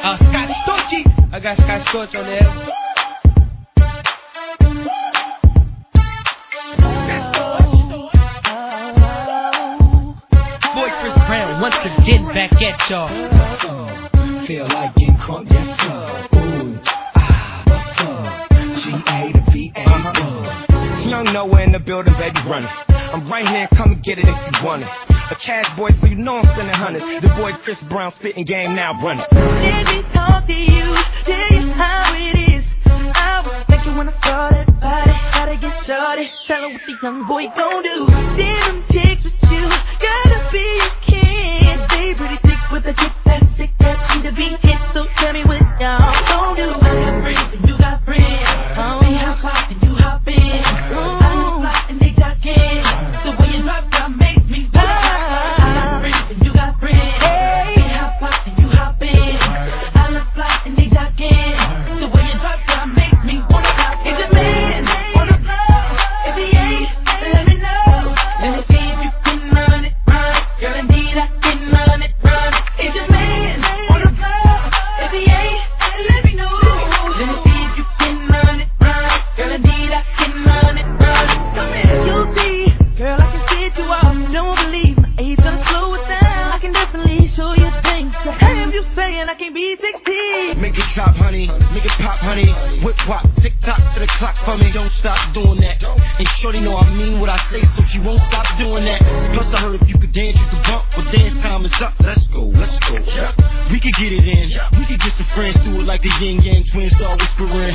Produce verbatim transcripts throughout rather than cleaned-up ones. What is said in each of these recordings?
Uh, Scott Storch. I got Scott Storch on there. Boy Chris Brown once again back at y'all. Uh, feel like getting crunk, yes sir. Ooh, ah, what's up? G A to V A. Uh-huh. Young Noah in the building, baby, running. I'm right here, come and get it if you want it. A cash boy, so you know I'm spending hundreds. The boy Chris Brown spitting game now, running. Let me talk to you, tell you how it is. I was thinking when I saw that body, how to get shorty. Tell her what the young boy gon' do. Damn chicks with you, gotta be a kid. They pretty thick with a chick that's sick, that need to be hit. So tell me what y'all gon' do. I got friends and you got friends. Oh, they hop out and you hop in. I look fly and they jockin'. The way you drop down makes me wild. I got friends and you got friends. They hop out and you hop in. I look fly and they jockin'. The way you drop down makes me wanna stop. Is your man on the floor? If he ain't, let me know. Let me see if you can run it, run it. Girl, indeed I can run it, run it. Is your man on the floor? If he ain't, let me know. Let me see if you can run it, run it. Girl, indeed I can run it, run it. Come here, you'll see. Girl, I can set you off. Don't believe my age gonna slow it down. I can definitely show you things. So have you saying I can't be sixteen? Make it chop, honey. Make it pop, honey. Whip wop, tick tock to the clock for me. Don't stop doing that. And shorty know I mean what I say, so she won't stop doing that. Plus I heard if you could dance, you could bump. But dance time is up. Let's go, let's go. We could get it in. We could get some friends, do it like the yin yang twins, start whispering.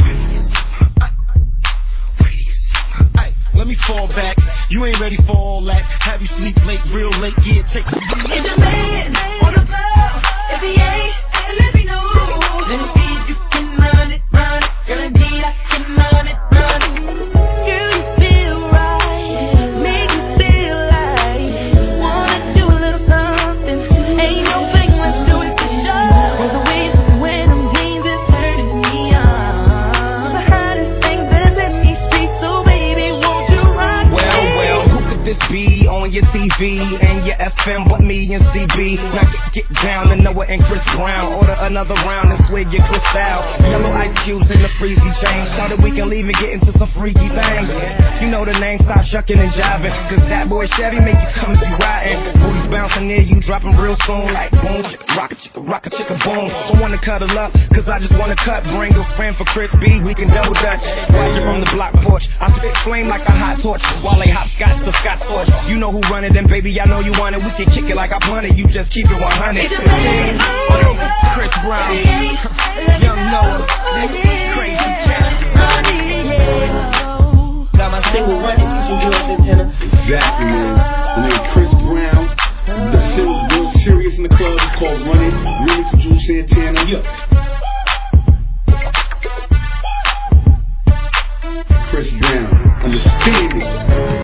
Ay, let me fall back. You ain't ready for all that. Have you sleep late, real late, yeah, take it. Is your man on the floor? If he ain't, let me know. Let me see if you can run it, run it. Girl, indeed I can run it, run it. Girl, you feel right, make you feel like wanna do a little something. Ain't no thing, let's do it for sure. With the ways when them jeans is turning me on. The hottest thing that's in these streets, so baby, won't you rock Well, me? well, who could this be on your T V and your F M but me and C B? Now get, get down to Noah and Chris Brown. Order another round and swig your crystal. Yellow ice cubes in the freezy chain. So that we can leave and get into some freaky things. You know the name, stop shucking and jiving. Cause that boy Chevy make you come and be riding. Booties bouncing near you, dropping real soon. Like boom, chicka, rock a chicka, rock a chicka, boom. I wanna cuddle up, cause I just wanna cut. Bring a friend for Chris B, we can double dutch. Watch it from the block porch. I spit flame like a hot torch. While they hopscotch the Scotch torch. You know who run it, and baby, I know you want it. We can kick it like I punted, you just keep it one hundred. Chris Brown, Young Noah, crazy.